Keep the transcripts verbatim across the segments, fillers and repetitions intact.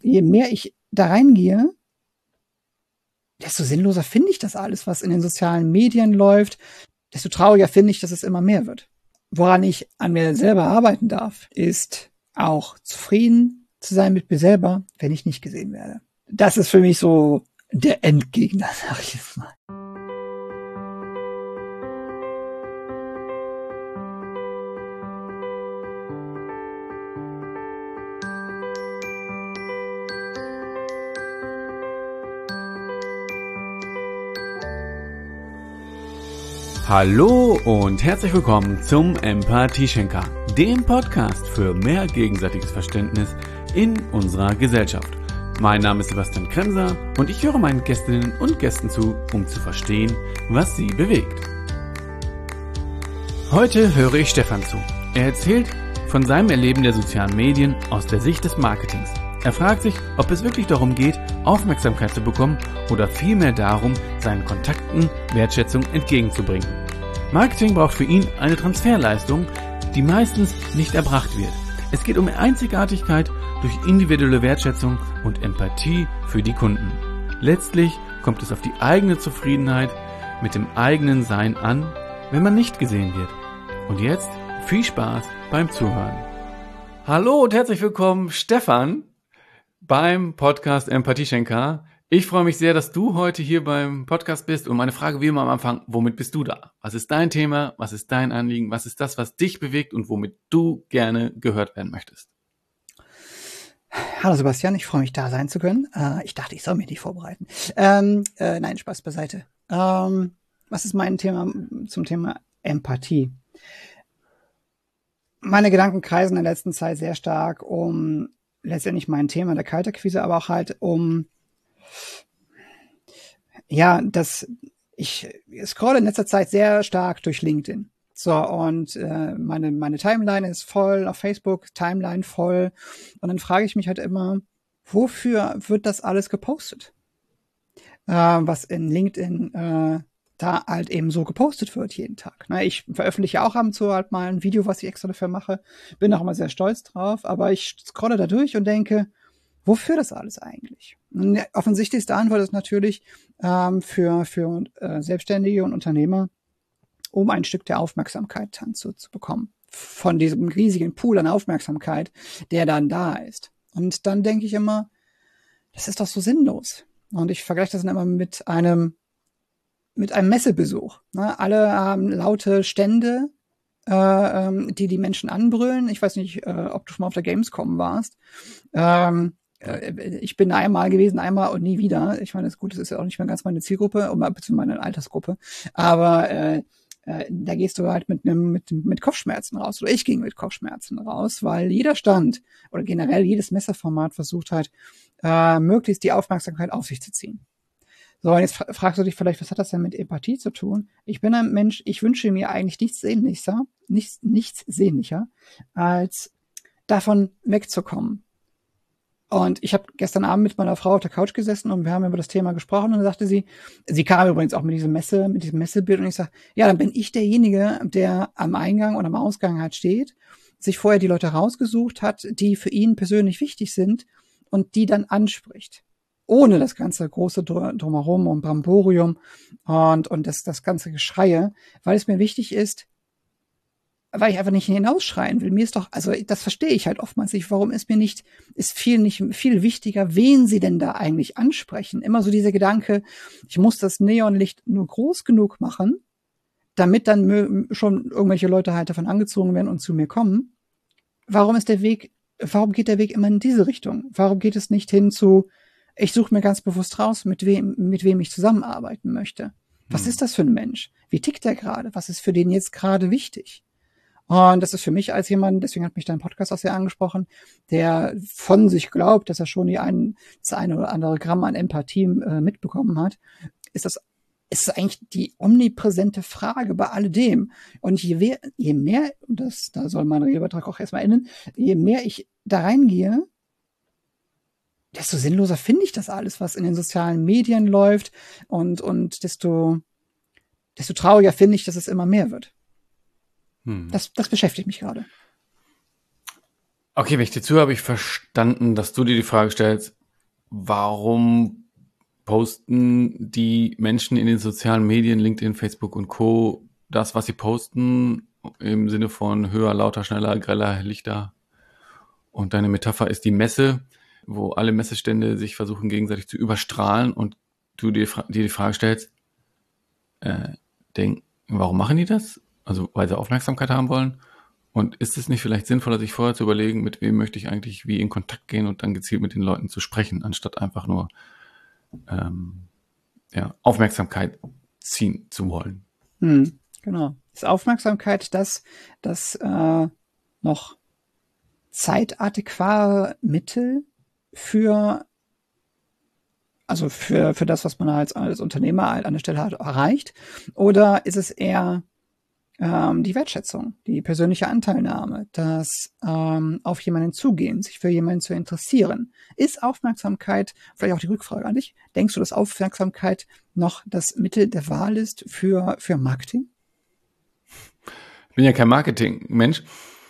Je mehr ich da reingehe, desto sinnloser finde ich das alles, was in den sozialen Medien läuft. Desto trauriger finde ich, dass es immer mehr wird. Woran ich an mir selber arbeiten darf, ist auch zufrieden zu sein mit mir selber, wenn ich nicht gesehen werde. Das ist für mich so der Endgegner, sag ich jetzt mal. Hallo und herzlich willkommen zum Empathieschenker, dem Podcast für mehr gegenseitiges Verständnis in unserer Gesellschaft. Mein Name ist Sebastian Kremser und ich höre meinen Gästinnen und Gästen zu, um zu verstehen, was sie bewegt. Heute höre ich Stefan zu. Er erzählt von seinem Erleben der sozialen Medien aus der Sicht des Marketings. Er fragt sich, ob es wirklich darum geht, Aufmerksamkeit zu bekommen oder vielmehr darum, seinen Kontakten Wertschätzung entgegenzubringen. Marketing braucht für ihn eine Transferleistung, die meistens nicht erbracht wird. Es geht um Einzigartigkeit durch individuelle Wertschätzung und Empathie für die Kunden. Letztlich kommt es auf die eigene Zufriedenheit mit dem eigenen Sein an, wenn man nicht gesehen wird. Und jetzt viel Spaß beim Zuhören. Hallo und herzlich willkommen, Stefan, beim Podcast Empathieschenker. Ich freue mich sehr, dass du heute hier beim Podcast bist und meine Frage wie immer am Anfang, womit bist du da? Was ist dein Thema? Was ist dein Anliegen? Was ist das, was dich bewegt und womit du gerne gehört werden möchtest? Hallo Sebastian, ich freue mich, da sein zu können. Äh, ich dachte, ich soll mich nicht vorbereiten. Ähm, äh, nein, Spaß beiseite. Ähm, was ist mein Thema zum Thema Empathie? Meine Gedanken kreisen in der letzten Zeit sehr stark um letztendlich mein Thema der Kaltakquise, aber auch halt um, ja, das, ich scrolle in letzter Zeit sehr stark durch LinkedIn. So, und äh, meine meine Timeline ist voll, auf Facebook Timeline voll. Und dann frage ich mich halt immer, wofür wird das alles gepostet? Äh, was in LinkedIn äh, da halt eben so gepostet wird jeden Tag. Ne, ich veröffentliche auch ab und zu halt mal ein Video, was ich extra dafür mache. Bin auch immer sehr stolz drauf, aber ich scrolle da durch und denke, wofür das alles eigentlich? Und die offensichtlichste Antwort ist natürlich ähm, für für äh, Selbstständige und Unternehmer, um ein Stück der Aufmerksamkeit dann zu, zu bekommen. Von diesem riesigen Pool an Aufmerksamkeit, der dann da ist. Und dann denke ich immer, das ist doch so sinnlos. Und ich vergleiche das dann immer mit einem mit einem Messebesuch. Ne? Alle haben laute Stände, äh, ähm, die die Menschen anbrüllen. Ich weiß nicht, äh, ob du schon mal auf der Gamescom warst. Ähm, äh, ich bin da einmal gewesen, einmal und nie wieder. Ich meine, das ist gut, das ist ja auch nicht mehr ganz meine Zielgruppe, beziehungsweise meine Altersgruppe. Aber äh, äh, da gehst du halt mit einem mit mit Kopfschmerzen raus. Oder ich ging mit Kopfschmerzen raus, weil jeder Stand oder generell jedes Messeformat versucht halt, äh, möglichst die Aufmerksamkeit auf sich zu ziehen. So, und jetzt fragst du dich vielleicht, was hat das denn mit Empathie zu tun? Ich bin ein Mensch, ich wünsche mir eigentlich nichts sehnlicher, nichts, nichts sehnlicher, als davon wegzukommen. Und ich habe gestern Abend mit meiner Frau auf der Couch gesessen und wir haben über das Thema gesprochen und dann sagte sie, sie kam übrigens auch mit diesem Messe, mit diesem Messebild und ich sage, ja, dann bin ich derjenige, der am Eingang oder am Ausgang halt steht, sich vorher die Leute rausgesucht hat, die für ihn persönlich wichtig sind und die dann anspricht. Ohne das ganze große Drumherum und Bramborium und, und das, das ganze Geschreie, weil es mir wichtig ist, weil ich einfach nicht hinausschreien will. Mir ist doch, also das verstehe ich halt oftmals nicht. Warum ist mir nicht, ist viel nicht viel wichtiger, wen sie denn da eigentlich ansprechen? Immer so dieser Gedanke, ich muss das Neonlicht nur groß genug machen, damit dann schon irgendwelche Leute halt davon angezogen werden und zu mir kommen. Warum ist der Weg, warum geht der Weg immer in diese Richtung? Warum geht es nicht hin zu, ich suche mir ganz bewusst raus, mit wem, mit wem ich zusammenarbeiten möchte. Was hm. ist das für ein Mensch? Wie tickt der gerade? Was ist für den jetzt gerade wichtig? Und das ist für mich als jemand, deswegen hat mich dein Podcast auch sehr angesprochen, der von sich glaubt, dass er schon die ein, das eine oder andere Gramm an Empathie äh, mitbekommen hat, ist das, ist das eigentlich die omnipräsente Frage bei alledem. Und je mehr, je mehr, und das, da soll mein Redebeitrag auch erstmal enden, je mehr ich da reingehe, desto sinnloser finde ich das alles, was in den sozialen Medien läuft und, und desto, desto trauriger finde ich, dass es immer mehr wird. Hm. Das, das beschäftigt mich gerade. Okay, wenn ich dir zuhöre, habe ich verstanden, dass du dir die Frage stellst, warum posten die Menschen in den sozialen Medien, LinkedIn, Facebook und Co. das, was sie posten, im Sinne von höher, lauter, schneller, greller, lichter. Und deine Metapher ist die Messe, wo alle Messestände sich versuchen gegenseitig zu überstrahlen und du dir, dir die Frage stellst, äh, denk, warum machen die das? Also weil sie Aufmerksamkeit haben wollen. Und ist es nicht vielleicht sinnvoller, sich vorher zu überlegen, mit wem möchte ich eigentlich wie in Kontakt gehen und dann gezielt mit den Leuten zu sprechen, anstatt einfach nur ähm, ja, Aufmerksamkeit ziehen zu wollen? Hm, genau. Ist Aufmerksamkeit das, das äh, noch zeitadäquate Mittel für, also für, für das, was man als, als Unternehmer an der Stelle hat, erreicht? Oder ist es eher ähm, die Wertschätzung, die persönliche Anteilnahme, das ähm, auf jemanden zugehen, sich für jemanden zu interessieren? Ist Aufmerksamkeit, vielleicht auch die Rückfrage an dich, denkst du, dass Aufmerksamkeit noch das Mittel der Wahl ist für, für Marketing? Ich bin ja kein Marketing-Mensch,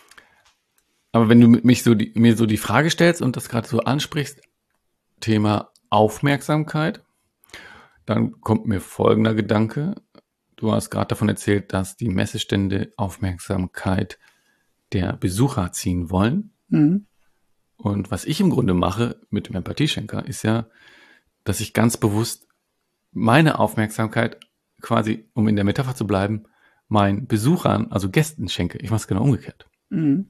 aber wenn du mich so die, mir so die Frage stellst und das gerade so ansprichst, Thema Aufmerksamkeit, dann kommt mir folgender Gedanke. Du hast gerade davon erzählt, dass die Messestände Aufmerksamkeit der Besucher ziehen wollen. Mhm. Und was ich im Grunde mache mit dem Empathieschenker, ist ja, dass ich ganz bewusst meine Aufmerksamkeit quasi, um in der Metapher zu bleiben, meinen Besuchern, also Gästen schenke. Ich mache es genau umgekehrt. Mhm.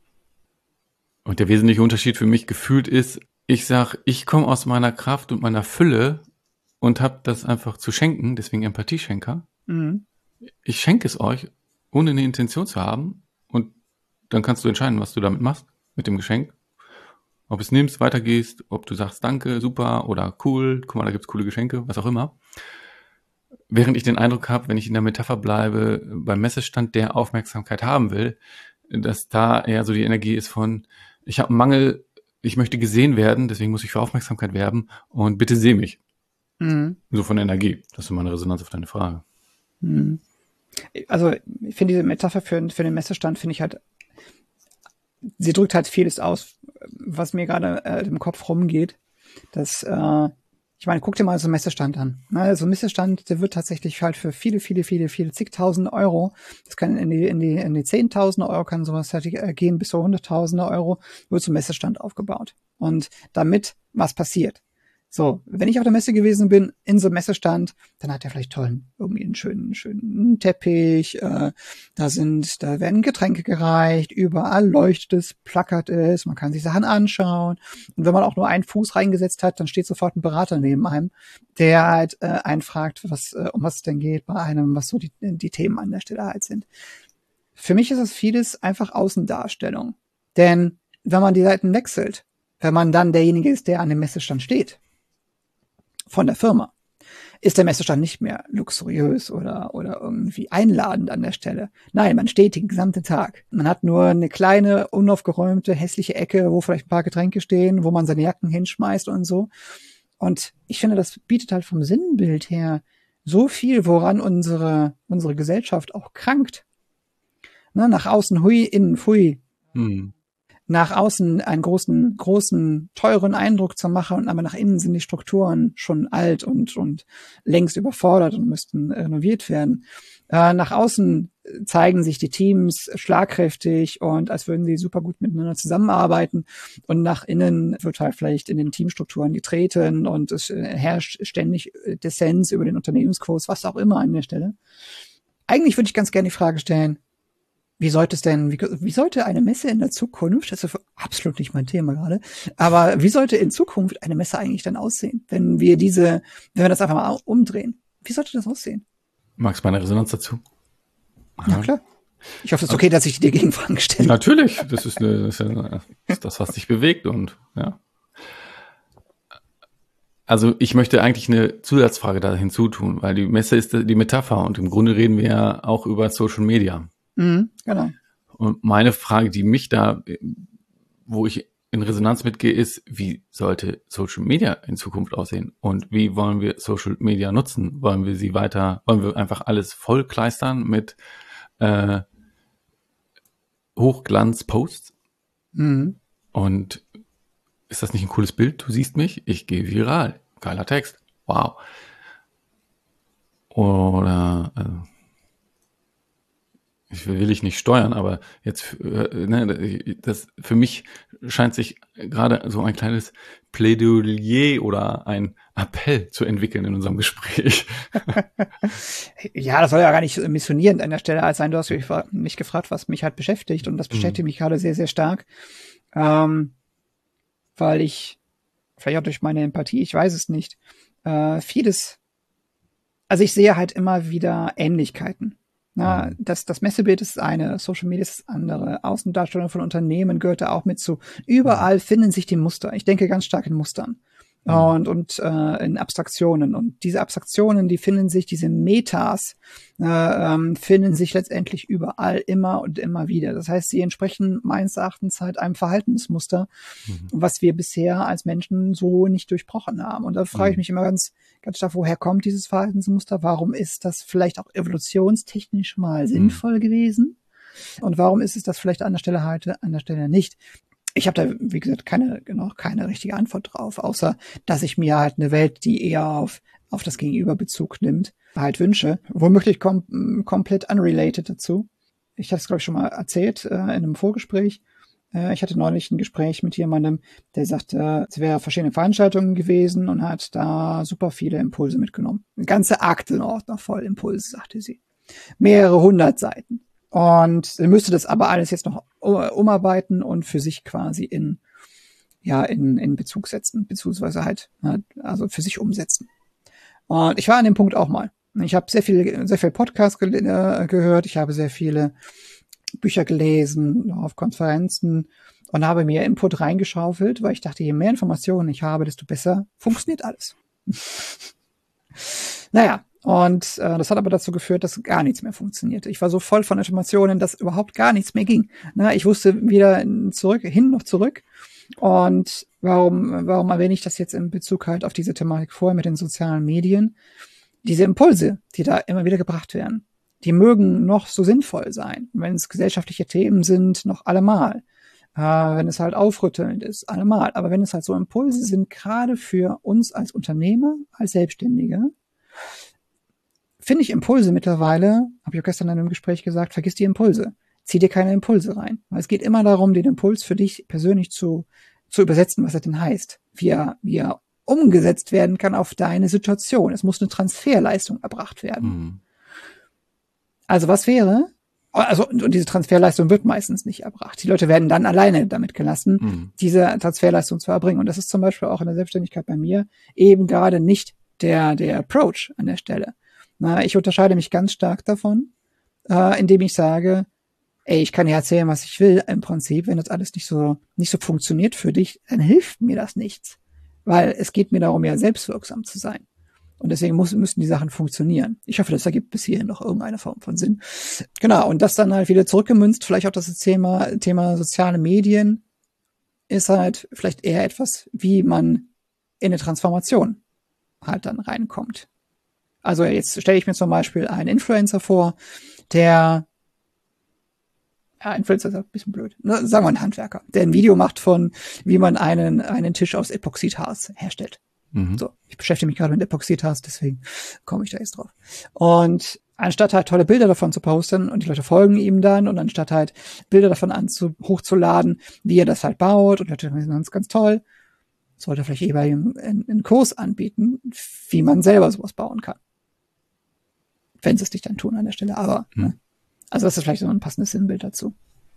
Und der wesentliche Unterschied für mich gefühlt ist, ich sage, ich komme aus meiner Kraft und meiner Fülle und habe das einfach zu schenken, deswegen Empathieschenker. Mhm. Ich schenke es euch, ohne eine Intention zu haben. Und dann kannst du entscheiden, was du damit machst, mit dem Geschenk. Ob es nimmst, weitergehst, ob du sagst, danke, super oder cool, guck mal, da gibt's coole Geschenke, was auch immer. Während ich den Eindruck habe, wenn ich in der Metapher bleibe, beim Messestand, der Aufmerksamkeit haben will, dass da eher so die Energie ist von, ich habe einen Mangel, ich möchte gesehen werden, deswegen muss ich für Aufmerksamkeit werben und bitte seh mich. Mhm. So von der Energie. Das ist meine Resonanz auf deine Frage. Mhm. Also ich finde diese Metapher für, für den Messestand, finde ich halt, sie drückt halt vieles aus, was mir gerade äh, im Kopf rumgeht. Das, äh, ich meine, guck dir mal so einen Messestand an. Ne? So ein Messestand, der wird tatsächlich halt für viele, viele, viele, viele zigtausende Euro, das kann in die, in die, in die zehntausende Euro kann sowas halt gehen, bis zu hunderttausende Euro, wird so ein Messestand aufgebaut. Und damit was passiert. So, wenn ich auf der Messe gewesen bin, in so einem Messestand, dann hat er vielleicht tollen, irgendwie einen schönen, schönen Teppich, äh, da sind, da werden Getränke gereicht, überall leuchtet es, plackert es, man kann sich Sachen anschauen. Und wenn man auch nur einen Fuß reingesetzt hat, dann steht sofort ein Berater neben einem, der halt äh, einen fragt, was, äh, um was es denn geht bei einem, was so die, die Themen an der Stelle halt sind. Für mich ist das vieles einfach Außendarstellung. Denn wenn man die Seiten wechselt, wenn man dann derjenige ist, der an dem Messestand steht, von der Firma, ist der Messestand nicht mehr luxuriös oder, oder irgendwie einladend an der Stelle. Nein, man steht den gesamten Tag. Man hat nur eine kleine, unaufgeräumte, hässliche Ecke, wo vielleicht ein paar Getränke stehen, wo man seine Jacken hinschmeißt und so. Und ich finde, das bietet halt vom Sinnbild her so viel, woran unsere, unsere Gesellschaft auch krankt. Ne, nach außen hui, innen pfui. Hm. Nach außen einen großen, großen, teuren Eindruck zu machen, aber nach innen sind die Strukturen schon alt und, und längst überfordert und müssten renoviert werden. Äh, nach außen zeigen sich die Teams schlagkräftig und als würden sie super gut miteinander zusammenarbeiten. Und nach innen wird halt vielleicht in den Teamstrukturen getreten und es herrscht ständig Dissens über den Unternehmenskurs, was auch immer an der Stelle. Eigentlich würde ich ganz gerne die Frage stellen, Wie sollte es denn, wie, wie sollte eine Messe in der Zukunft, das ist absolut nicht mein Thema gerade, aber wie sollte in Zukunft eine Messe eigentlich dann aussehen, wenn wir diese, wenn wir das einfach mal umdrehen? Wie sollte das aussehen? Magst du meine Resonanz dazu? Ja, klar. Ich hoffe, es ist okay, dass ich dir Gegenfragen stelle. Natürlich, das ist, eine, das, ist ja, das ist das, was dich bewegt und ja. Also ich möchte eigentlich eine Zusatzfrage da hinzutun, weil die Messe ist die Metapher und im Grunde reden wir ja auch über Social Media. Mhm, genau. Und meine Frage, die mich da, wo ich in Resonanz mitgehe, ist, wie sollte Social Media in Zukunft aussehen? Und wie wollen wir Social Media nutzen? Wollen wir sie weiter, wollen wir einfach alles vollkleistern mit äh, Hochglanz-Posts? Mhm. Und ist das nicht ein cooles Bild? Du siehst mich, ich gehe viral. Geiler Text. Wow. Oder äh, ich will, will ich nicht steuern, aber jetzt, äh, ne, das für mich scheint sich gerade so ein kleines Plädoyer oder ein Appell zu entwickeln in unserem Gespräch. Ja, das soll ja gar nicht missionierend an der Stelle sein. Du hast mich gefragt, was mich halt beschäftigt, und das beschäftigt mhm. mich gerade sehr, sehr stark, ähm, weil ich, vielleicht auch durch meine Empathie, ich weiß es nicht, äh, vieles, also ich sehe halt immer wieder Ähnlichkeiten. Na, mhm. das, das Messebild ist das eine, Social Media ist das andere, Außendarstellung von Unternehmen gehört da auch mit zu. Überall mhm. finden sich die Muster. Ich denke ganz stark in Mustern. Mhm. Und, und äh, in Abstraktionen. Und diese Abstraktionen, die finden sich, diese Metas, äh, ähm, finden sich letztendlich überall immer und immer wieder. Das heißt, sie entsprechen meines Erachtens halt einem Verhaltensmuster, mhm. was wir bisher als Menschen so nicht durchbrochen haben. Und da frage ich mich immer ganz, ganz stark, woher kommt dieses Verhaltensmuster? Warum ist das vielleicht auch evolutionstechnisch mal sinnvoll mhm. gewesen? Und warum ist es das vielleicht an der Stelle heute, an der Stelle nicht? Ich habe da, wie gesagt, keine, genau, keine richtige Antwort drauf, außer, dass ich mir halt eine Welt, die eher auf, auf das Gegenüber Bezug nimmt, halt wünsche. Womöglich kom- komplett unrelated dazu. Ich habe es, glaube ich, schon mal erzählt, äh, in einem Vorgespräch. Äh, ich hatte neulich ein Gespräch mit jemandem, der sagte, es wäre verschiedene Veranstaltungen gewesen und hat da super viele Impulse mitgenommen. Eine ganze Aktenordner voll Impulse, sagte sie. Mehrere hundert Seiten. Und er müsste das aber alles jetzt noch umarbeiten und für sich quasi in, ja, in, in Bezug setzen, beziehungsweise halt, also für sich umsetzen. Und ich war an dem Punkt auch mal. Ich habe sehr viel, sehr viel Podcasts ge- äh, gehört, ich habe sehr viele Bücher gelesen, auf Konferenzen und habe mir Input reingeschaufelt, weil ich dachte, je mehr Informationen ich habe, desto besser funktioniert alles. Naja. Und äh, das hat aber dazu geführt, dass gar nichts mehr funktionierte. Ich war so voll von Informationen, dass überhaupt gar nichts mehr ging. Na, ich wusste weder zurück, hin noch zurück. Und warum, warum erwähne ich das jetzt in Bezug halt auf diese Thematik vorher mit den sozialen Medien? Diese Impulse, die da immer wieder gebracht werden, die mögen noch so sinnvoll sein. Wenn es gesellschaftliche Themen sind, noch allemal. Äh, wenn es halt aufrüttelnd ist, allemal. Aber wenn es halt so Impulse sind, gerade für uns als Unternehmer, als Selbstständige, finde ich Impulse mittlerweile, habe ich auch gestern in einem Gespräch gesagt, vergiss die Impulse. Zieh dir keine Impulse rein. Weil es geht immer darum, den Impuls für dich persönlich zu, zu übersetzen, was das denn heißt. Wie er, wie er umgesetzt werden kann auf deine Situation. Es muss eine Transferleistung erbracht werden. Mhm. Also was wäre, also und diese Transferleistung wird meistens nicht erbracht. Die Leute werden dann alleine damit gelassen, mhm. diese Transferleistung zu erbringen. Und das ist zum Beispiel auch in der Selbstständigkeit bei mir eben gerade nicht der, der Approach an der Stelle. Na, ich unterscheide mich ganz stark davon, äh, indem ich sage, ey, ich kann dir erzählen, was ich will. Im Prinzip, wenn das alles nicht so nicht so funktioniert für dich, dann hilft mir das nichts. Weil es geht mir darum, ja selbstwirksam zu sein. Und deswegen muss, müssen die Sachen funktionieren. Ich hoffe, das ergibt bis hierhin noch irgendeine Form von Sinn. Genau, und das dann halt wieder zurückgemünzt, vielleicht auch das Thema, Thema soziale Medien, ist halt vielleicht eher etwas, wie man in eine Transformation halt dann reinkommt. Also jetzt stelle ich mir zum Beispiel einen Influencer vor, der, ja, Influencer ist ein bisschen blöd, ne? Sagen wir einen Handwerker, der ein Video macht von, wie man einen einen Tisch aus Epoxidharz herstellt. Mhm. So, ich beschäftige mich gerade mit Epoxidharz, deswegen komme ich da jetzt drauf. Und anstatt halt tolle Bilder davon zu posten und die Leute folgen ihm dann und anstatt halt Bilder davon anzu, hochzuladen, wie er das halt baut und Leute finden das ganz toll, sollte vielleicht eher einen, einen Kurs anbieten, wie man selber sowas bauen kann. Wenn sie es nicht dann tun an der Stelle, aber hm. ne? Also das ist vielleicht so ein passendes Sinnbild dazu.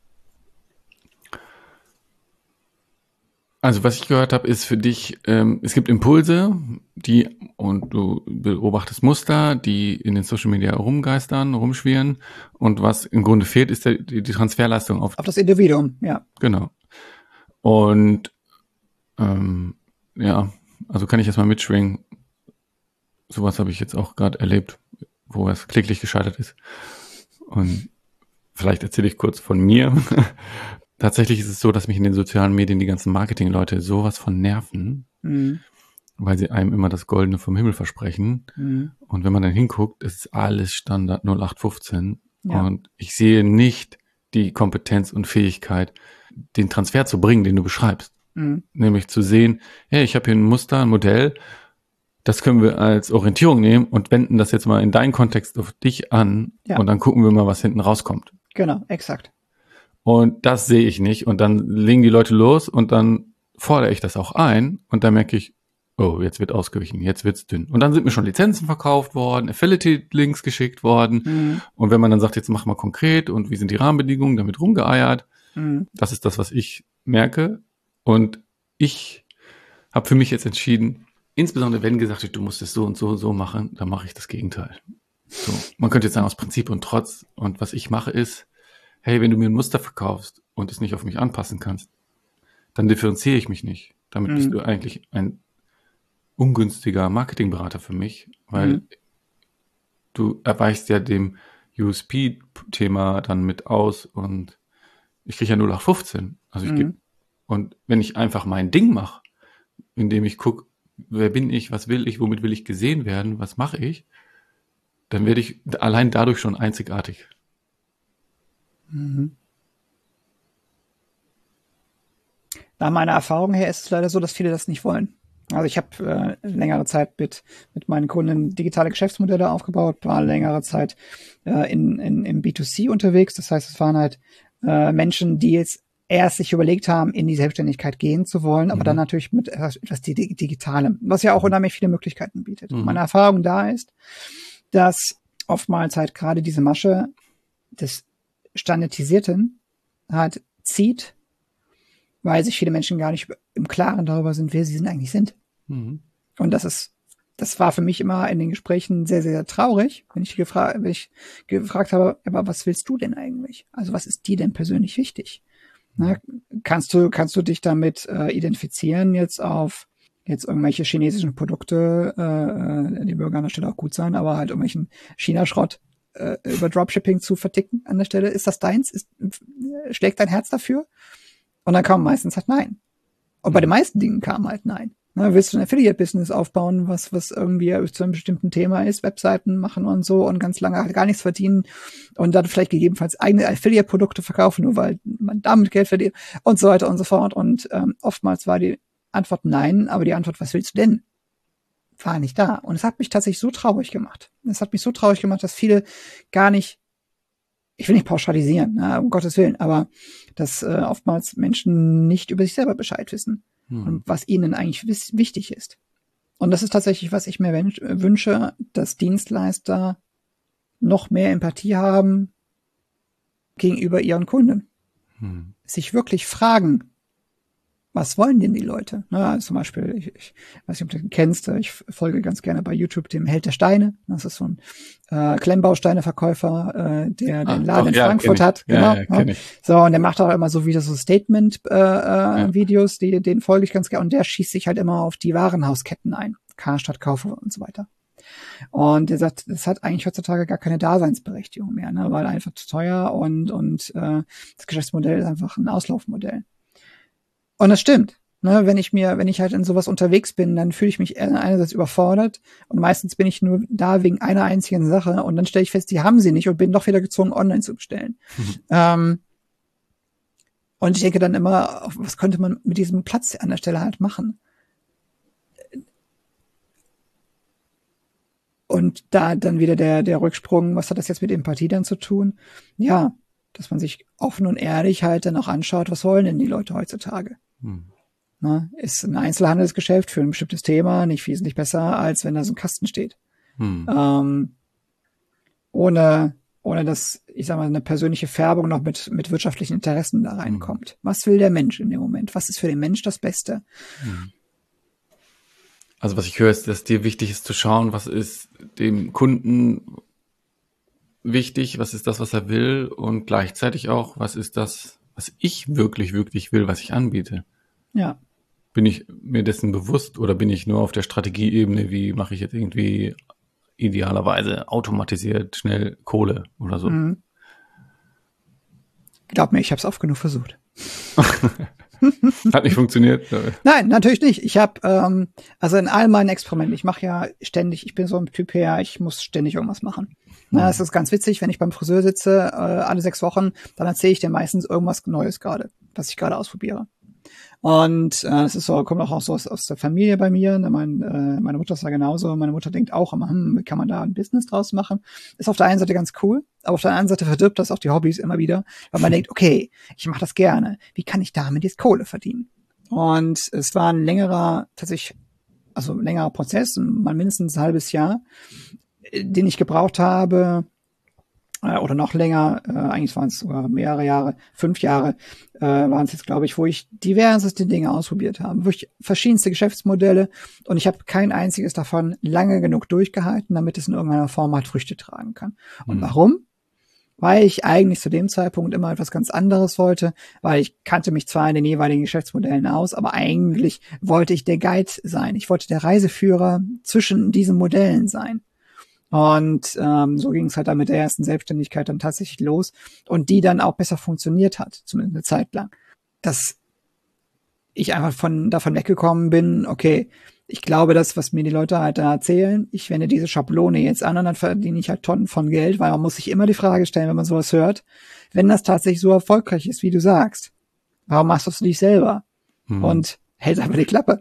Also was ich gehört habe, ist für dich, ähm, es gibt Impulse, die, und du beobachtest Muster, die in den Social Media rumgeistern, rumschwirren, und was im Grunde fehlt, ist der, die, die Transferleistung auf, auf das Individuum, ja. Genau. Und ähm, ja, also kann ich jetzt mal mitschwingen. Sowas habe ich jetzt auch gerade erlebt, wo es kläglich gescheitert ist. Und vielleicht erzähle ich kurz von mir. Tatsächlich ist es so, dass mich in den sozialen Medien die ganzen Marketing-Leute sowas von nerven, mhm. weil sie einem immer das Goldene vom Himmel versprechen. Mhm. Und wenn man dann hinguckt, ist alles Standard null acht fünfzehn. Ja. Und ich sehe nicht die Kompetenz und Fähigkeit, den Transfer zu bringen, den du beschreibst. Mhm. Nämlich zu sehen, hey, ich habe hier ein Muster, ein Modell, das können wir als Orientierung nehmen und wenden das jetzt mal in deinen Kontext auf dich an Ja. und dann gucken wir mal, was hinten rauskommt. Genau, exakt. Und das sehe ich nicht und dann legen die Leute los und dann fordere ich das auch ein und dann merke ich, oh, jetzt wird ausgewichen, jetzt wird's dünn. Und dann sind mir schon Lizenzen verkauft worden, Affiliate-Links geschickt worden. Mhm. Und wenn man dann sagt, jetzt mach mal konkret und wie sind die Rahmenbedingungen, damit rumgeeiert. Mhm. Das ist das, was ich merke. Und ich habe für mich jetzt entschieden, insbesondere wenn gesagt wird, du musst es so und so und so machen, dann mache ich das Gegenteil. So, man könnte jetzt sagen, aus Prinzip und Trotz. Und was ich mache ist, hey, wenn du mir ein Muster verkaufst und es nicht auf mich anpassen kannst, dann differenziere ich mich nicht. Damit Mhm. bist du eigentlich ein ungünstiger Marketingberater für mich, weil Mhm. du erweichst ja dem U S P-Thema dann mit aus und ich kriege ja null acht fünfzehn. Also ich Mhm. gebe, und wenn ich einfach mein Ding mache, indem ich gucke, wer bin ich, was will ich, womit will ich gesehen werden, was mache ich, dann werde ich allein dadurch schon einzigartig. Mhm. Nach meiner Erfahrung her ist es leider so, dass viele das nicht wollen. Also ich habe äh, längere Zeit mit mit meinen Kunden digitale Geschäftsmodelle aufgebaut, war längere Zeit äh, in, in im B zwei C unterwegs. Das heißt, es waren halt äh, Menschen, die jetzt erst sich überlegt haben, in die Selbstständigkeit gehen zu wollen, aber Mhm. dann natürlich mit etwas, etwas Di- Digitalem, was ja auch unheimlich viele Möglichkeiten bietet. Mhm. Meine Erfahrung da ist, dass oftmals halt gerade diese Masche des Standardisierten halt zieht, weil sich viele Menschen gar nicht im Klaren darüber sind, wer sie denn eigentlich sind. Mhm. Und das ist, das war für mich immer in den Gesprächen sehr, sehr traurig, wenn ich gefragt, wenn ich gefragt habe, aber was willst du denn eigentlich? Also was ist dir denn persönlich wichtig? Na, kannst du, kannst du dich damit äh, identifizieren jetzt auf jetzt irgendwelche chinesischen Produkte, äh, die mögen an der Stelle auch gut sein, aber halt irgendwelchen China-Schrott äh, über Dropshipping zu verticken an der Stelle? Ist das deins? Ist, schlägt dein Herz dafür? Und dann kam meistens halt nein. Und bei den meisten Dingen kam halt nein. Na, willst du ein Affiliate-Business aufbauen, was was irgendwie zu einem bestimmten Thema ist, Webseiten machen und so und ganz lange halt gar nichts verdienen und dann vielleicht gegebenenfalls eigene Affiliate-Produkte verkaufen, nur weil man damit Geld verdient und so weiter und so fort. Und ähm, oftmals war die Antwort nein, aber die Antwort, was willst du denn, war nicht da. Und es hat mich tatsächlich so traurig gemacht. Es hat mich so traurig gemacht, dass viele gar nicht, ich will nicht pauschalisieren, na, um Gottes Willen, aber dass äh, oftmals Menschen nicht über sich selber Bescheid wissen Mhm. und was ihnen eigentlich wiss- wichtig ist. Und das ist tatsächlich, was ich mir wünsch- wünsche, dass Dienstleister noch mehr Empathie haben gegenüber ihren Kunden. Mhm. Sich wirklich fragen, was wollen denn die Leute? Na, also zum Beispiel, ich, ich weiß nicht, ob du den kennst, ich folge ganz gerne bei YouTube dem Held der Steine. Das ist so ein äh, Klemmbausteine-Verkäufer, äh, der Ah, den Laden doch, in ja, Frankfurt kenn ich. hat. Ja, Genau. ja, kenn ich. So, und der macht auch immer so wieder so Statement-Videos, die den folge ich ganz gerne. Und der schießt sich halt immer auf die Warenhausketten ein. Karstadt, Kaufhof und so weiter. Und der sagt, das hat eigentlich heutzutage gar keine Daseinsberechtigung mehr, ne, weil einfach zu teuer und und äh, das Geschäftsmodell ist einfach ein Auslaufmodell. Und das stimmt. Ne, wenn ich mir, wenn ich halt in sowas unterwegs bin, dann fühle ich mich einerseits überfordert und meistens bin ich nur da wegen einer einzigen Sache und dann stelle ich fest, die haben sie nicht und bin doch wieder gezwungen, online zu bestellen. Mhm. Ähm, und ich denke dann immer, was könnte man mit diesem Platz an der Stelle halt machen? Und da dann wieder der, der Rücksprung, was hat das jetzt mit Empathie dann zu tun? Ja, dass man sich offen und ehrlich halt dann auch anschaut, was wollen denn die Leute heutzutage? Hm. Na, ist ein Einzelhandelsgeschäft für ein bestimmtes Thema nicht wesentlich besser, als wenn da so ein Kasten steht. Hm. Ähm, ohne, ohne dass, ich sag mal, eine persönliche Färbung noch mit, mit wirtschaftlichen Interessen da reinkommt. Hm. Was will der Mensch in dem Moment? Was ist für den Mensch das Beste? Hm. Also was ich höre, ist, dass dir wichtig ist zu schauen, was ist dem Kunden wichtig, was ist das, was er will und gleichzeitig auch, was ist das, was ich wirklich, wirklich will, was ich anbiete. Ja. Bin ich mir dessen bewusst oder bin ich nur auf der Strategieebene, wie mache ich jetzt irgendwie idealerweise automatisiert schnell Kohle oder so? Mhm. Glaub mir, ich habe es oft genug versucht. Hat nicht funktioniert? Nein, natürlich nicht. Ich habe, ähm, also in all meinen Experimenten, ich mache ja ständig, ich bin so ein Typ her, ich muss ständig irgendwas machen. Na, das ist ganz witzig, wenn ich beim Friseur sitze, äh, alle sechs Wochen, dann erzähle ich dir meistens irgendwas Neues gerade. was ich gerade ausprobiere. Und äh, das ist so, kommt auch so aus, aus der Familie bei mir. Ne? Mein, äh, meine Mutter ist da genauso. Meine Mutter denkt auch immer, hm, wie kann man da ein Business draus machen? Ist auf der einen Seite ganz cool, aber auf der anderen Seite verdirbt das auch die Hobbys immer wieder, weil man denkt, okay, ich mache das gerne. Wie kann ich damit jetzt Kohle verdienen? Und es war ein längerer, tatsächlich, also ein längerer Prozess, mal mindestens ein halbes Jahr, den ich gebraucht habe, oder noch länger, äh, eigentlich waren es sogar mehrere Jahre, fünf Jahre, äh, waren es jetzt, glaube ich, wo ich diverseste Dinge ausprobiert habe, wirklich verschiedenste Geschäftsmodelle, und ich habe kein einziges davon lange genug durchgehalten, damit es in irgendeiner Form halt Früchte tragen kann. Und mhm. warum? Weil ich eigentlich zu dem Zeitpunkt immer etwas ganz anderes wollte, weil ich kannte mich zwar in den jeweiligen Geschäftsmodellen aus, aber eigentlich wollte ich der Guide sein. Ich wollte der Reiseführer zwischen diesen Modellen sein. Und ähm, so ging es halt dann mit der ersten Selbstständigkeit dann tatsächlich los, und die dann auch besser funktioniert hat, zumindest eine Zeit lang. Dass ich einfach von davon weggekommen bin, okay, ich glaube, das, was mir die Leute halt da erzählen, ich wende diese Schablone jetzt an und dann verdiene ich halt Tonnen von Geld, weil man muss sich immer die Frage stellen, wenn man sowas hört, wenn das tatsächlich so erfolgreich ist, wie du sagst, warum machst du es nicht selber? Mhm. Und hält einfach die Klappe.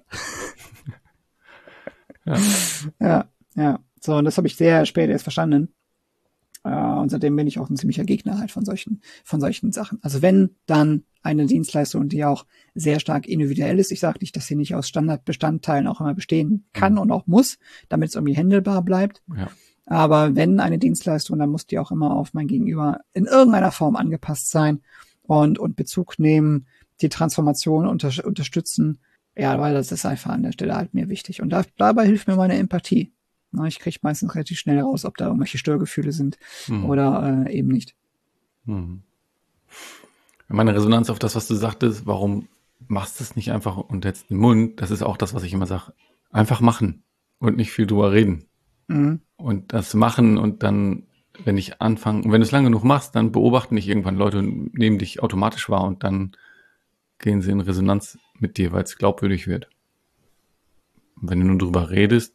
Ja, ja. ja. So, und das habe ich sehr spät erst verstanden. Äh, und seitdem bin ich auch ein ziemlicher Gegner halt von solchen, von solchen Sachen. Also wenn, dann eine Dienstleistung, die auch sehr stark individuell ist. Ich sage nicht, dass sie nicht aus Standardbestandteilen auch immer bestehen kann mhm. und auch muss, damit es irgendwie handelbar bleibt. Ja. Aber wenn eine Dienstleistung, dann muss die auch immer auf mein Gegenüber in irgendeiner Form angepasst sein und, und Bezug nehmen, die Transformation unter, unterstützen. Ja, weil das ist einfach an der Stelle halt mir wichtig. Und da, dabei hilft mir meine Empathie. Ich kriege meistens relativ schnell raus, ob da irgendwelche Störgefühle sind mhm. oder äh, eben nicht. Mhm. Meine Resonanz auf das, was du sagtest, warum machst du es nicht einfach und jetzt den Mund, das ist auch das, was ich immer sage. Einfach machen und nicht viel drüber reden. Mhm. Und das machen und dann, wenn ich anfange, und wenn du es lange genug machst, dann beobachten dich irgendwann Leute und nehmen dich automatisch wahr und dann gehen sie in Resonanz mit dir, weil es glaubwürdig wird. Und wenn du nur drüber redest,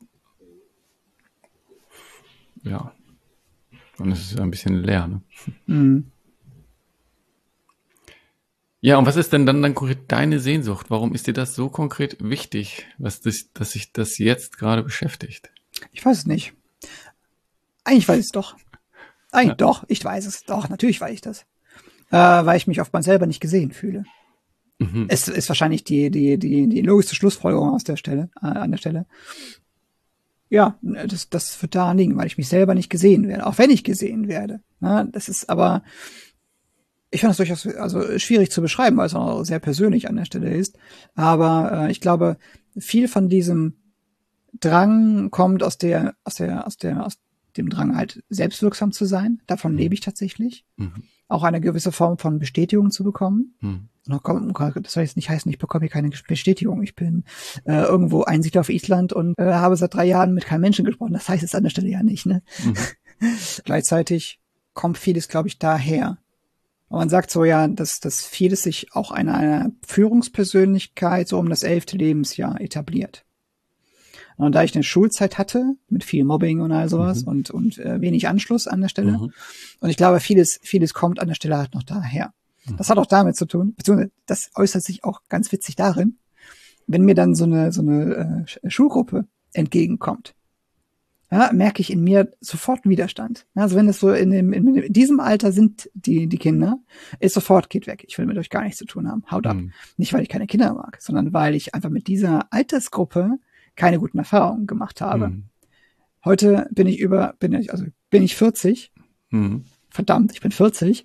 ja, dann ist es ein bisschen leer, ne? Mhm. Ja, und was ist denn dann, dann konkret deine Sehnsucht? Warum ist dir das so konkret wichtig, was das, dass sich das jetzt gerade beschäftigt? Ich weiß es nicht. Eigentlich weiß ich es doch. Eigentlich ja. doch, ich weiß es. Doch, natürlich weiß ich das. Äh, weil ich mich oftmals selber nicht gesehen fühle. Mhm. Es ist wahrscheinlich die, die, die, die logische Schlussfolgerung aus der Stelle, äh, an der Stelle. Ja, das, das wird daran liegen, weil ich mich selber nicht gesehen werde, auch wenn ich gesehen werde. Ja, das ist aber, ich finde das durchaus also schwierig zu beschreiben, weil es auch sehr persönlich an der Stelle ist. Aber äh, ich glaube, viel von diesem Drang kommt aus der, aus der, aus der, aus dem Drang halt selbstwirksam zu sein. Davon mhm. lebe ich tatsächlich. Mhm. Auch eine gewisse Form von Bestätigung zu bekommen. Mhm. Das soll jetzt nicht heißen, ich bekomme hier keine Bestätigung. Ich bin äh, irgendwo Einsiedler auf Island und äh, habe seit drei Jahren mit keinem Menschen gesprochen. Das heißt es an der Stelle ja nicht. Ne? Mhm. Gleichzeitig kommt vieles, glaube ich, daher. Und man sagt so, ja, dass, dass vieles sich auch einer, einer Führungspersönlichkeit so um das elfte Lebensjahr etabliert. Und da ich eine Schulzeit hatte, mit viel Mobbing und all sowas mhm. und, und äh, wenig Anschluss an der Stelle. Mhm. Und ich glaube, vieles, vieles kommt an der Stelle halt noch daher. Mhm. Das hat auch damit zu tun, beziehungsweise das äußert sich auch ganz witzig darin, wenn mir dann so eine, so eine äh, Schulgruppe entgegenkommt. Ja, merke ich in mir sofort einen Widerstand. Also wenn es so in, dem, in diesem Alter sind die, die Kinder, ist sofort, geht weg. Ich will mit euch gar nichts zu tun haben. Haut ab. Mhm. Nicht, weil ich keine Kinder mag, sondern weil ich einfach mit dieser Altersgruppe keine guten Erfahrungen gemacht habe. Mhm. Heute bin ich über, bin ich, also bin ich vierzig. Mhm. Verdammt, ich bin vierzig.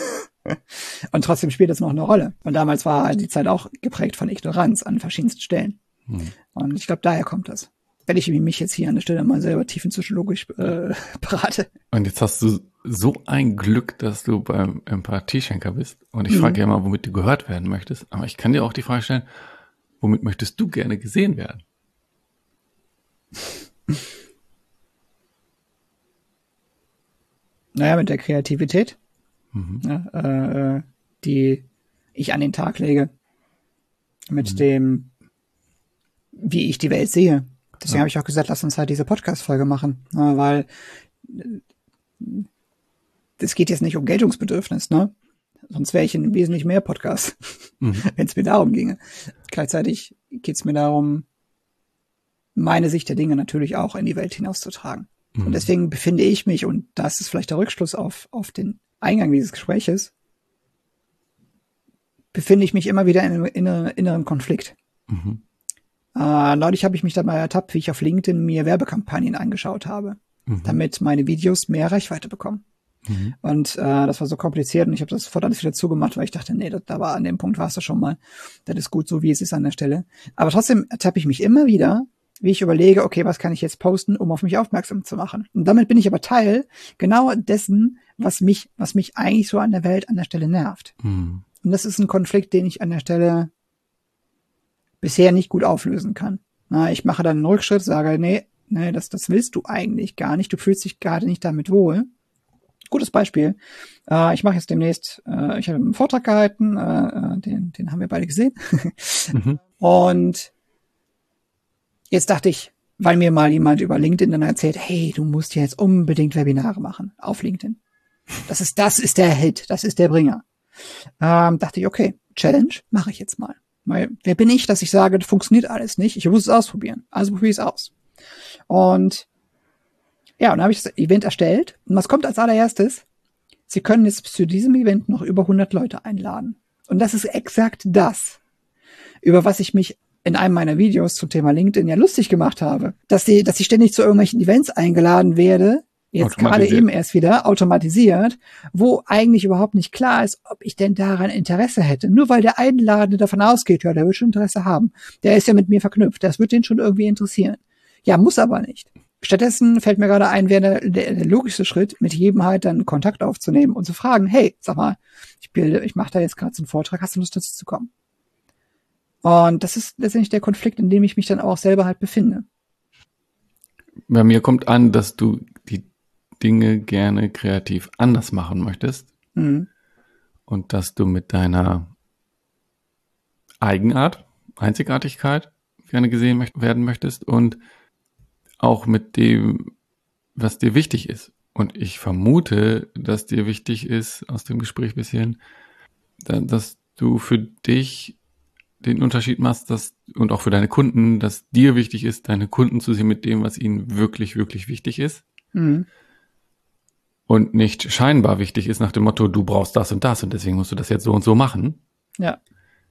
Und trotzdem spielt das noch eine Rolle. Und damals war die Zeit auch geprägt von Ignoranz an verschiedensten Stellen. Mhm. Und ich glaube, daher kommt das. Wenn ich mich jetzt hier an der Stelle mal selber tiefenpsychologisch äh, berate. Und jetzt hast du so ein Glück, dass du beim Empathieschenker bist. Und ich mhm. frage ja immer, womit du gehört werden möchtest. Aber ich kann dir auch die Frage stellen, womit möchtest du gerne gesehen werden? Naja, mit der Kreativität, mhm. ja, äh, die ich an den Tag lege. Mit mhm. dem, wie ich die Welt sehe. Deswegen ja. habe ich auch gesagt, lass uns halt diese Podcast-Folge machen. Ja, weil es geht jetzt nicht um Geltungsbedürfnis, ne? Sonst wäre ich in wesentlich mehr Podcasts, mhm. wenn es mir darum ginge. Gleichzeitig geht es mir darum, meine Sicht der Dinge natürlich auch in die Welt hinauszutragen. Mhm. Und deswegen befinde ich mich, und das ist vielleicht der Rückschluss auf, auf den Eingang dieses Gespräches, befinde ich mich immer wieder in einem inneren, inneren Konflikt. Mhm. Äh, neulich habe ich mich dabei ertappt, wie ich auf LinkedIn mir Werbekampagnen angeschaut habe, mhm. damit meine Videos mehr Reichweite bekommen. Mhm. Und äh, das war so kompliziert und ich habe das sofort alles wieder zugemacht, weil ich dachte, nee, das, da war an dem Punkt warst du schon mal. Das ist gut so, wie es ist an der Stelle. Aber trotzdem ertappe ich mich immer wieder, wie ich überlege, okay, was kann ich jetzt posten, um auf mich aufmerksam zu machen. Und damit bin ich aber Teil genau dessen, was mich, was mich eigentlich so an der Welt an der Stelle nervt. Mhm. Und das ist ein Konflikt, den ich an der Stelle bisher nicht gut auflösen kann. Na, ich mache dann einen Rückschritt, sage, nee, nee, das, das willst du eigentlich gar nicht. Du fühlst dich gerade nicht damit wohl. Gutes Beispiel. Äh, ich mache jetzt demnächst, äh, ich habe einen Vortrag gehalten, äh, den, den haben wir beide gesehen. mhm. Und jetzt dachte ich, weil mir mal jemand über LinkedIn dann erzählt, hey, du musst jetzt unbedingt Webinare machen auf LinkedIn. Das ist, das ist der Hit, das ist der Bringer. Ähm, dachte ich, okay, Challenge mache ich jetzt mal. Weil, wer bin ich, dass ich sage, das funktioniert alles nicht? Ich muss es ausprobieren. Also probiere ich es aus. Und ja, und dann habe ich das Event erstellt. Und was kommt als allererstes? Sie können jetzt zu diesem Event noch über hundert Leute einladen. Und das ist exakt das, über was ich mich in einem meiner Videos zum Thema LinkedIn ja lustig gemacht habe. Dass die, dass ich ständig zu irgendwelchen Events eingeladen werde, jetzt gerade eben erst wieder, automatisiert, wo eigentlich überhaupt nicht klar ist, ob ich denn daran Interesse hätte. Nur weil der Einladende davon ausgeht, ja, der wird schon Interesse haben. Der ist ja mit mir verknüpft, das wird den schon irgendwie interessieren. Ja, muss aber nicht. Stattdessen fällt mir gerade ein, wäre der, der, der logischste Schritt, mit jedem halt dann Kontakt aufzunehmen und zu fragen, hey, sag mal, ich bilde, ich mache da jetzt gerade so einen Vortrag, hast du Lust dazu zu kommen? Und das ist letztendlich der Konflikt, in dem ich mich dann auch selber halt befinde. Bei mir kommt an, dass du die Dinge gerne kreativ anders machen möchtest mhm. und dass du mit deiner Eigenart, Einzigartigkeit gerne gesehen möcht- werden möchtest und auch mit dem, was dir wichtig ist. Und ich vermute, dass dir wichtig ist, aus dem Gespräch bisher, dass du für dich den Unterschied machst, dass, und auch für deine Kunden, dass dir wichtig ist, deine Kunden zu sehen mit dem, was ihnen wirklich, wirklich wichtig ist. Mhm. Und nicht scheinbar wichtig ist nach dem Motto, du brauchst das und das und deswegen musst du das jetzt so und so machen. Ja.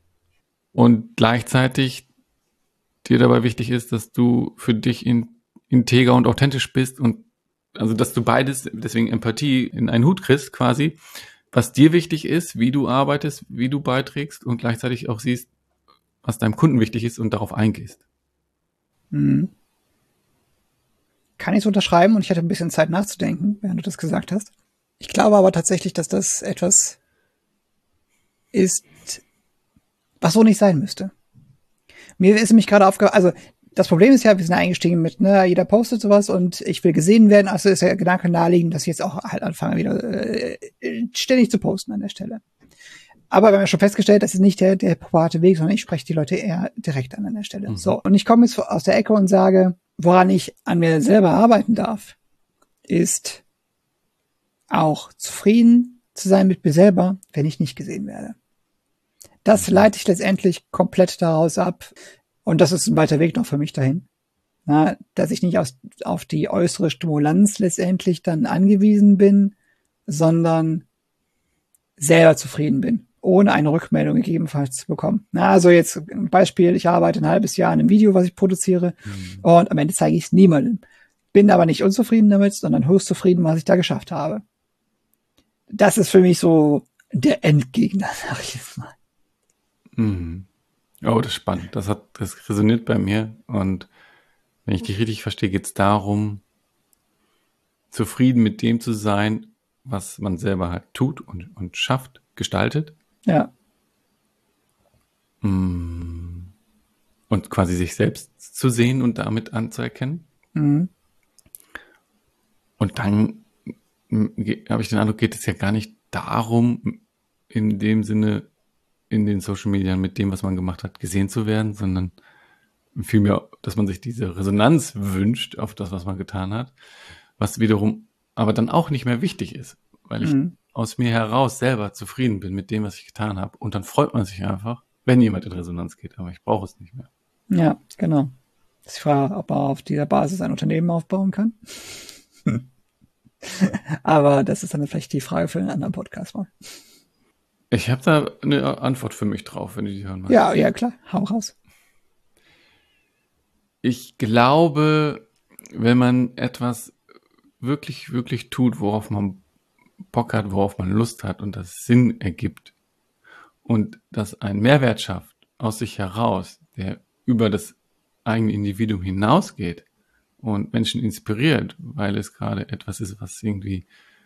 Und gleichzeitig dir dabei wichtig ist, dass du für dich in, integer und authentisch bist und also, dass du beides, deswegen Empathie in einen Hut kriegst quasi, was dir wichtig ist, wie du arbeitest, wie du beiträgst und gleichzeitig auch siehst, was deinem Kunden wichtig ist und darauf eingehst. Mhm. Kann ich so unterschreiben und ich hatte ein bisschen Zeit nachzudenken, während du das gesagt hast. Ich glaube aber tatsächlich, dass das etwas ist, was so nicht sein müsste. Mir ist nämlich gerade aufgefallen, also das Problem ist ja, wir sind eingestiegen mit, ne, jeder postet sowas und ich will gesehen werden, also ist der Gedanke naheliegend, dass ich jetzt auch halt anfange, wieder äh, ständig zu posten an der Stelle. Aber wir haben ja schon festgestellt, das ist nicht der, der private Weg, sondern ich spreche die Leute eher direkt an an der Stelle. Mhm. So, und ich komme jetzt aus der Ecke und sage, woran ich an mir selber arbeiten darf, ist auch zufrieden zu sein mit mir selber, wenn ich nicht gesehen werde. Das leite ich letztendlich komplett daraus ab, und das ist ein weiter Weg noch für mich dahin, na, dass ich nicht aus, auf die äußere Stimulanz letztendlich dann angewiesen bin, sondern selber zufrieden bin, ohne eine Rückmeldung gegebenenfalls zu bekommen. Na, also jetzt ein Beispiel, ich arbeite ein halbes Jahr an einem Video, was ich produziere, mhm. und am Ende zeige ich es niemandem. Bin aber nicht unzufrieden damit, sondern höchst zufrieden, was ich da geschafft habe. Das ist für mich so der Endgegner, sag ich jetzt mal. Mhm. Oh, das ist spannend. Das hat, das resoniert bei mir. Und wenn ich dich richtig verstehe, geht es darum, zufrieden mit dem zu sein, was man selber halt tut und, und schafft, gestaltet. Ja. Und quasi sich selbst zu sehen und damit anzuerkennen. Mhm. Und dann habe ich den Eindruck, geht es ja gar nicht darum, in dem Sinne, in den Social Media mit dem, was man gemacht hat, gesehen zu werden, sondern vielmehr, dass man sich diese Resonanz wünscht auf das, was man getan hat, was wiederum aber dann auch nicht mehr wichtig ist, weil ich Mhm. aus mir heraus selber zufrieden bin mit dem, was ich getan habe. Und dann freut man sich einfach, wenn jemand in Resonanz geht. Aber ich brauche es nicht mehr. Ja, genau. Das ist die Frage, ob man auf dieser Basis ein Unternehmen aufbauen kann. Aber das ist dann vielleicht die Frage für einen anderen Podcast mal. Ich habe da eine Antwort für mich drauf, wenn du die hören magst. Ja, ja, klar. Hau raus. Ich glaube, wenn man etwas wirklich, wirklich tut, worauf man Bock hat, worauf man Lust hat und das Sinn ergibt und das einen Mehrwert schafft aus sich heraus, der über das eigene Individuum hinausgeht und Menschen inspiriert, weil es gerade etwas ist, was irgendwie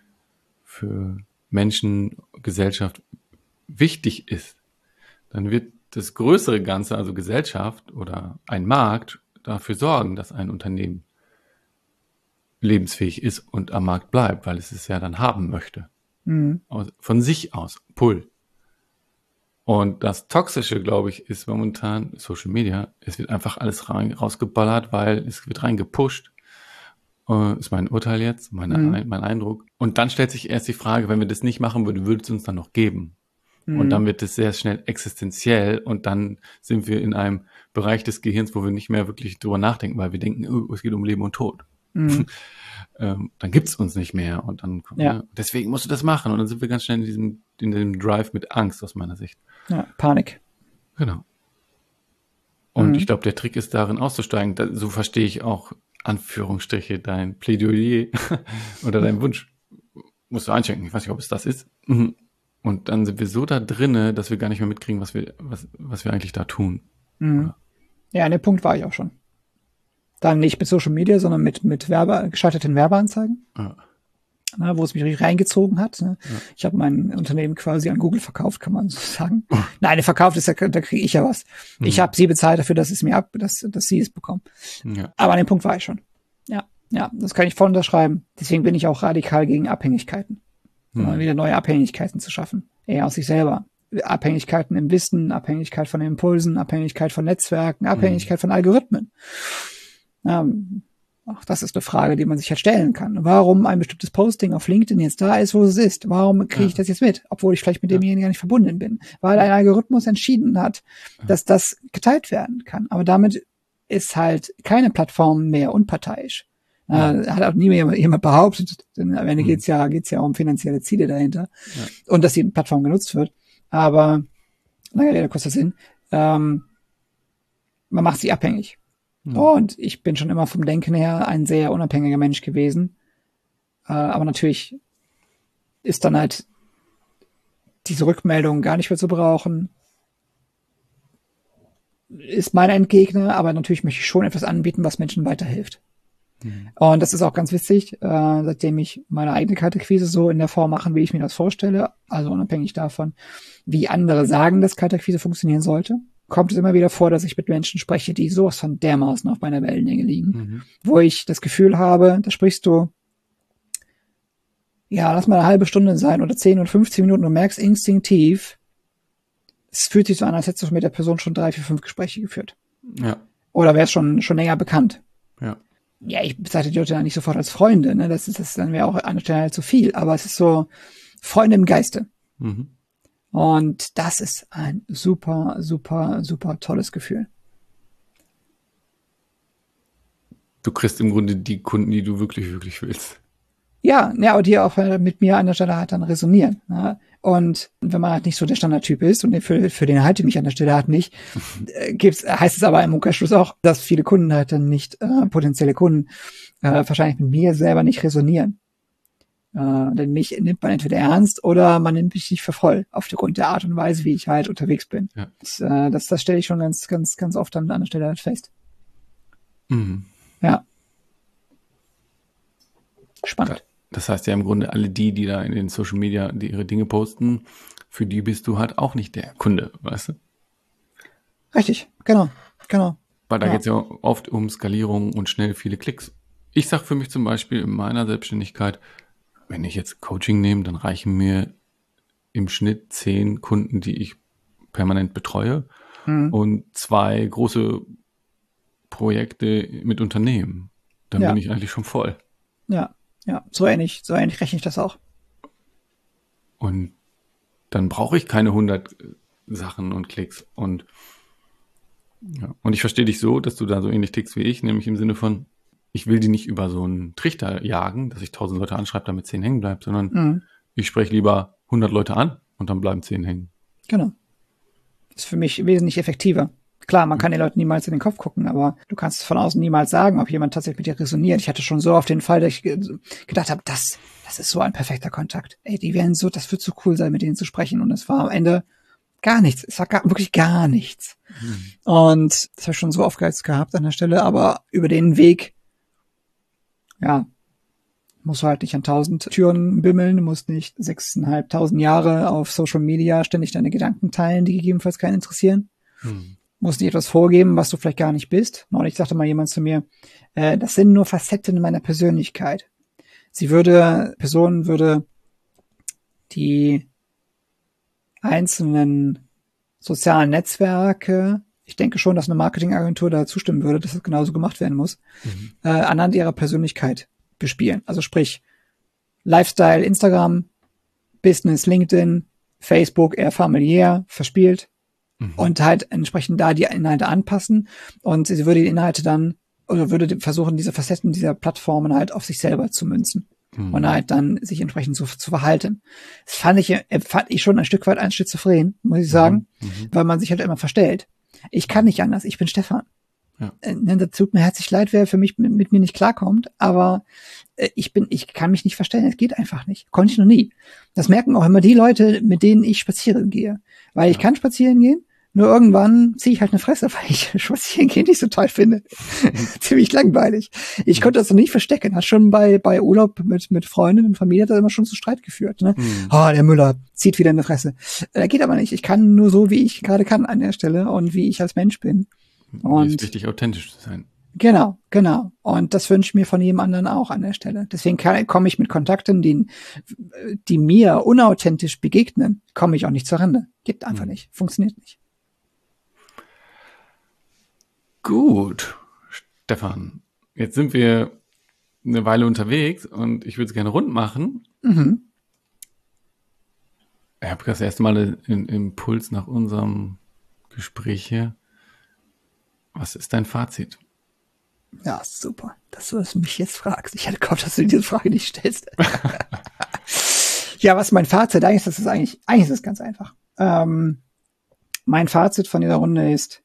für Menschen, Gesellschaft wichtig ist, dann wird das größere Ganze, also Gesellschaft oder ein Markt, dafür sorgen, dass ein Unternehmen lebensfähig ist und am Markt bleibt, weil es es ja dann haben möchte. Mhm. Aus, von sich aus, Pull. Und das Toxische, glaube ich, ist momentan Social Media. Es wird einfach alles rein, rausgeballert, weil es wird reingepusht. Äh, ist mein Urteil jetzt, meine, Mhm. ein, mein Eindruck. Und dann stellt sich erst die Frage, wenn wir das nicht machen würden, würde es uns dann noch geben? Mhm. Und dann wird es sehr schnell existenziell und dann sind wir in einem Bereich des Gehirns, wo wir nicht mehr wirklich drüber nachdenken, weil wir denken, oh, es geht um Leben und Tod. Mhm. ähm, dann gibt's uns nicht mehr und dann Ja. ne, deswegen musst du das machen und dann sind wir ganz schnell in diesem, in diesem Drive mit Angst aus meiner Sicht. Ja, Panik. Genau. Und Mhm. ich glaube, der Trick ist darin auszusteigen. Da, so verstehe ich auch Anführungsstriche dein Plädoyer oder dein Wunsch. Musst du einschränken. Ich weiß nicht, ob es das ist. Mhm. Und dann sind wir so da drinne, dass wir gar nicht mehr mitkriegen, was wir, was, was wir eigentlich da tun. Mhm. Ja, an dem Punkt war ich auch schon. Dann nicht mit Social Media, sondern mit, mit Werbe, geschalteten Werbeanzeigen, Ja. ne, wo es mich richtig reingezogen hat. Ne. Ja. Ich habe mein Unternehmen quasi an Google verkauft, kann man so sagen. Nein, verkauft ist, da, da kriege ich ja was. Mhm. Ich habe sie bezahlt dafür, dass es mir ab, dass, dass sie es bekommen. Ja. Aber an dem Punkt war ich schon. Ja, ja, das kann ich voll unterschreiben. Deswegen bin ich auch radikal gegen Abhängigkeiten. Sondern Mhm. wieder neue Abhängigkeiten zu schaffen. Eher aus sich selber. Abhängigkeiten im Wissen, Abhängigkeit von Impulsen, Abhängigkeit von Netzwerken, Abhängigkeit von Algorithmen. Ja, auch das ist eine Frage, die man sich halt stellen kann. Warum ein bestimmtes Posting auf LinkedIn jetzt da ist, wo es ist? Warum kriege ich Ja. das jetzt mit, obwohl ich vielleicht mit Ja. demjenigen gar nicht verbunden bin? Weil ein Algorithmus entschieden hat, dass das geteilt werden kann. Aber damit ist halt keine Plattform mehr unparteiisch. Ja. Äh, hat auch nie mehr jemand behauptet, denn am Ende Mhm. geht's ja, geht's ja um finanzielle Ziele dahinter. Ja. Und dass die Plattform genutzt wird. Aber, lange Rede, kurzer Sinn, ähm, man macht sie abhängig. Mhm. Und ich bin schon immer vom Denken her ein sehr unabhängiger Mensch gewesen. Äh, aber natürlich ist dann halt diese Rückmeldung gar nicht mehr zu brauchen. Ist mein Endgegner, aber natürlich möchte ich schon etwas anbieten, was Menschen weiterhilft. Mhm. Und das ist auch ganz witzig, äh, seitdem ich meine eigene Kaltakquise so in der Form mache, wie ich mir das vorstelle, also unabhängig davon, wie andere sagen, dass Kaltakquise funktionieren sollte, kommt es immer wieder vor, dass ich mit Menschen spreche, die sowas von dermaßen auf meiner Wellenlänge liegen, Mhm. wo ich das Gefühl habe, da sprichst du, ja, lass mal eine halbe Stunde sein oder zehn oder fünfzehn Minuten, du merkst instinktiv, es fühlt sich so an, als hättest du mit der Person schon drei, vier, fünf Gespräche geführt. Ja. Oder wärst schon, schon länger bekannt. Ja. Ja, ich bezeichne die Leute dann nicht sofort als Freunde, ne? Das ist, das dann wäre auch an der Stelle halt zu viel, aber es ist so Freunde im Geiste. Mhm. Und das ist ein super, super, super tolles Gefühl. Du kriegst im Grunde die Kunden, die du wirklich, wirklich willst. Ja, ja, und die auch äh, mit mir an der Stelle halt dann resonieren. Ne? Und wenn man halt nicht so der Standardtyp ist und für, für den halte ich mich an der Stelle halt nicht, äh, gibt's, heißt es aber im Umkehrschluss auch, dass viele Kunden halt dann nicht, äh, potenzielle Kunden, äh, wahrscheinlich mit mir selber nicht resonieren. Äh, denn mich nimmt man entweder ernst oder man nimmt mich nicht für voll, aufgrund der Art und Weise, wie ich halt unterwegs bin. Ja. Das, äh, das, das stelle ich schon ganz, ganz, ganz oft an, an der Stelle halt fest. Mhm. Ja. Spannend. Das heißt ja im Grunde, alle die, die da in den Social Media die ihre Dinge posten, für die bist du halt auch nicht der Kunde, weißt du? Richtig, genau, genau. Weil da Ja. geht's ja oft um Skalierung und schnell viele Klicks. Ich sag für mich zum Beispiel in meiner Selbstständigkeit, wenn ich jetzt Coaching nehme, dann reichen mir im Schnitt zehn Kunden, die ich permanent betreue Mhm. und zwei große Projekte mit Unternehmen. Dann Ja. bin ich eigentlich schon voll. Ja, ja, so ähnlich, so ähnlich rechne ich das auch. Und dann brauche ich keine hundert Sachen und Klicks. Und, ja. und ich verstehe dich so, dass du da so ähnlich tickst wie ich, nämlich im Sinne von, ich will die nicht über so einen Trichter jagen, dass ich tausend Leute anschreibe, damit zehn hängen bleibt, sondern mhm. ich spreche lieber hundert Leute an und dann bleiben zehn hängen. Genau. Das ist für mich wesentlich effektiver. Klar, man kann den Leuten niemals in den Kopf gucken, aber du kannst von außen niemals sagen, ob jemand tatsächlich mit dir resoniert. Ich hatte schon so auf den Fall, dass ich gedacht habe, das, das ist so ein perfekter Kontakt. Ey, die wären so, das wird so cool sein, mit denen zu sprechen. Und es war am Ende gar nichts. Es war gar, wirklich gar nichts. Mhm. Und das habe ich schon so oft gehabt an der Stelle, aber über den Weg, ja, musst du halt nicht an tausend Türen bimmeln, du musst nicht sechseinhalbtausend Jahre auf Social Media ständig deine Gedanken teilen, die gegebenenfalls keinen interessieren. Mhm. Musst nicht etwas vorgeben, was du vielleicht gar nicht bist. Neulich sagte mal jemand zu mir, äh, das sind nur Facetten meiner Persönlichkeit. Sie würde, Person würde die einzelnen sozialen Netzwerke, ich denke schon, dass eine Marketingagentur da zustimmen würde, dass das genauso gemacht werden muss, mhm. äh, anhand ihrer Persönlichkeit bespielen. Also sprich, Lifestyle, Instagram, Business, LinkedIn, Facebook eher familiär, verspielt mhm. und halt entsprechend da die Inhalte anpassen und sie würde die Inhalte dann oder würde versuchen, diese Facetten dieser Plattformen halt auf sich selber zu münzen mhm. und halt dann sich entsprechend so zu verhalten. Das fand ich, fand ich schon ein Stück weit ein schizophren, muss ich sagen, mhm. weil man sich halt immer verstellt. Ich kann nicht anders, ich bin Stefan. Ja. Äh, das tut mir herzlich leid, wer für mich mit, mit mir nicht klarkommt, aber äh, ich bin, ich kann mich nicht verstellen, es geht einfach nicht. Konnte ich noch nie. Das merken auch immer die Leute, mit denen ich spazieren gehe. Weil ja. ich kann spazieren gehen, nur irgendwann ziehe ich halt eine Fresse, weil ich spazieren gehen nicht so toll finde. Ziemlich langweilig. Ich ja. konnte das noch nicht verstecken. Hat schon bei bei Urlaub mit mit Freunden und Familie hat das immer schon zu Streit geführt. Ne? Mhm. Oh, der Müller zieht wieder eine Fresse. Äh, geht aber nicht. Ich kann nur so, wie ich gerade kann an der Stelle und wie ich als Mensch bin. Und ist wichtig, authentisch zu sein. Genau, genau. Und das wünsche ich mir von jedem anderen auch an der Stelle. Deswegen komme ich mit Kontakten, die, die mir unauthentisch begegnen, komme ich auch nicht zur Rande. Gibt einfach mhm. nicht. Funktioniert nicht. Gut, Stefan. Jetzt sind wir eine Weile unterwegs und ich würde es gerne rund machen. Mhm. Ich habe das erste Mal einen Impuls nach unserem Gespräch hier. Was ist dein Fazit? Ja, super, dass du das mich jetzt fragst. Ich hätte gehofft, dass du diese Frage nicht stellst. Ja, was ist mein Fazit? Eigentlich ist das eigentlich, eigentlich ist es ganz einfach. Ähm, mein Fazit von dieser Runde ist,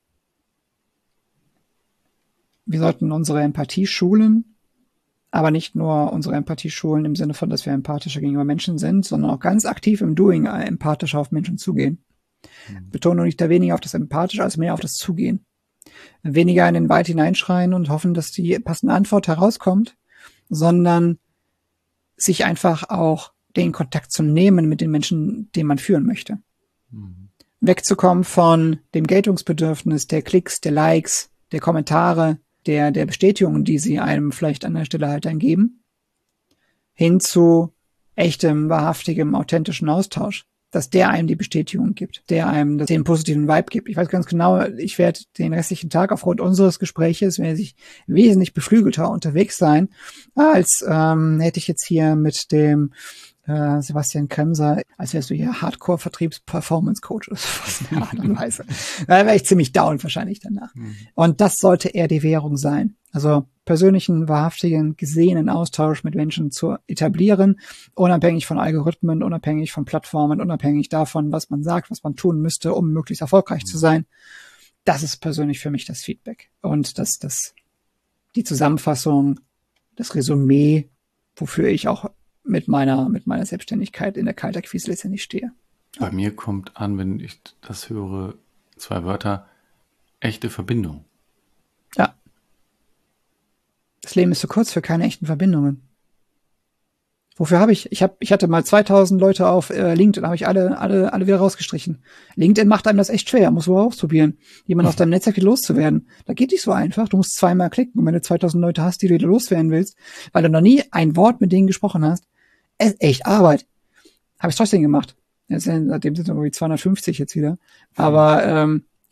wir sollten unsere Empathie schulen, aber nicht nur unsere Empathie schulen im Sinne von, dass wir empathischer gegenüber Menschen sind, sondern auch ganz aktiv im Doing empathischer auf Menschen zugehen. Mhm. Betonung liegt da weniger auf das Empathische als mehr auf das Zugehen. Weniger in den Wald hineinschreien und hoffen, dass die passende Antwort herauskommt, sondern sich einfach auch den Kontakt zu nehmen mit den Menschen, den man führen möchte. Mhm. Wegzukommen von dem Geltungsbedürfnis der Klicks, der Likes, der Kommentare, der, der Bestätigungen, die sie einem vielleicht an der Stelle halt dann geben, hin zu echtem, wahrhaftigem, authentischen Austausch. Dass der einem die Bestätigung gibt, der einem den positiven Vibe gibt. Ich weiß ganz genau, ich werde den restlichen Tag aufgrund unseres Gespräches werde ich wesentlich beflügelter unterwegs sein, als ähm, hätte ich jetzt hier mit dem äh, Sebastian Kremser, als wärst du hier Hardcore-Vertriebs-Performance-Coach oder sowas in der Art und Weise. Da wäre ich ziemlich down wahrscheinlich danach. Mhm. Und das sollte eher die Währung sein. Also persönlichen, wahrhaftigen, gesehenen Austausch mit Menschen zu etablieren, unabhängig von Algorithmen, unabhängig von Plattformen, unabhängig davon, was man sagt, was man tun müsste, um möglichst erfolgreich mhm. zu sein. Das ist persönlich für mich das Feedback. Und das, das, die Zusammenfassung, das Resümee, wofür ich auch mit meiner, mit meiner Selbstständigkeit in der Kaltakquise letztendlich stehe. Bei mir kommt an, wenn ich das höre, zwei Wörter, echte Verbindung. Ja. Das Leben ist zu kurz für keine echten Verbindungen. Wofür habe ich? Ich habe, ich hatte mal zweitausend Leute auf äh, LinkedIn, habe ich alle, alle, alle wieder rausgestrichen. LinkedIn macht einem das echt schwer, muss man ausprobieren, jemand aus deinem Netzwerk wieder loszuwerden. Da geht nicht so einfach. Du musst zweimal klicken, und wenn du zweitausend Leute hast, die du wieder loswerden willst, weil du noch nie ein Wort mit denen gesprochen hast, ist echt Arbeit. Habe ich trotzdem gemacht. Jetzt, seitdem sind es irgendwie zweihundertfünfzig jetzt wieder. Aber ähm,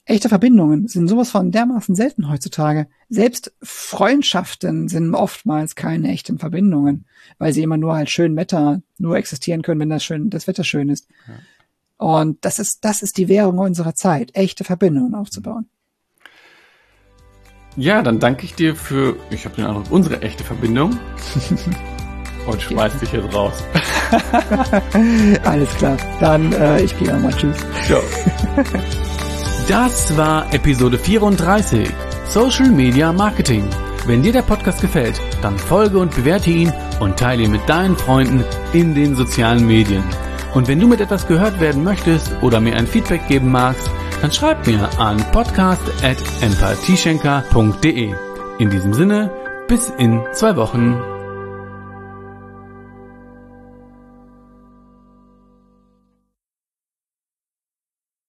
Echte Verbindungen sind sowas von dermaßen selten heutzutage. Selbst Freundschaften sind oftmals keine echten Verbindungen, weil sie immer nur halt schön Wetter, nur existieren können, wenn das schön, das Wetter schön ist. Ja. Und das ist, das ist die Währung unserer Zeit, echte Verbindungen aufzubauen. Ja, dann danke ich dir für, ich habe den Eindruck, unsere echte Verbindung. Und schmeiß dich jetzt raus. Alles klar. Dann, äh, ich gehe nochmal. Tschüss. Ciao. Das war Episode vierunddreißig. Social Media Marketing. Wenn dir der Podcast gefällt, dann folge und bewerte ihn und teile ihn mit deinen Freunden in den sozialen Medien. Und wenn du mit etwas gehört werden möchtest oder mir ein Feedback geben magst, dann schreib mir an podcast at empathieschenker punkt de. In diesem Sinne, bis in zwei Wochen.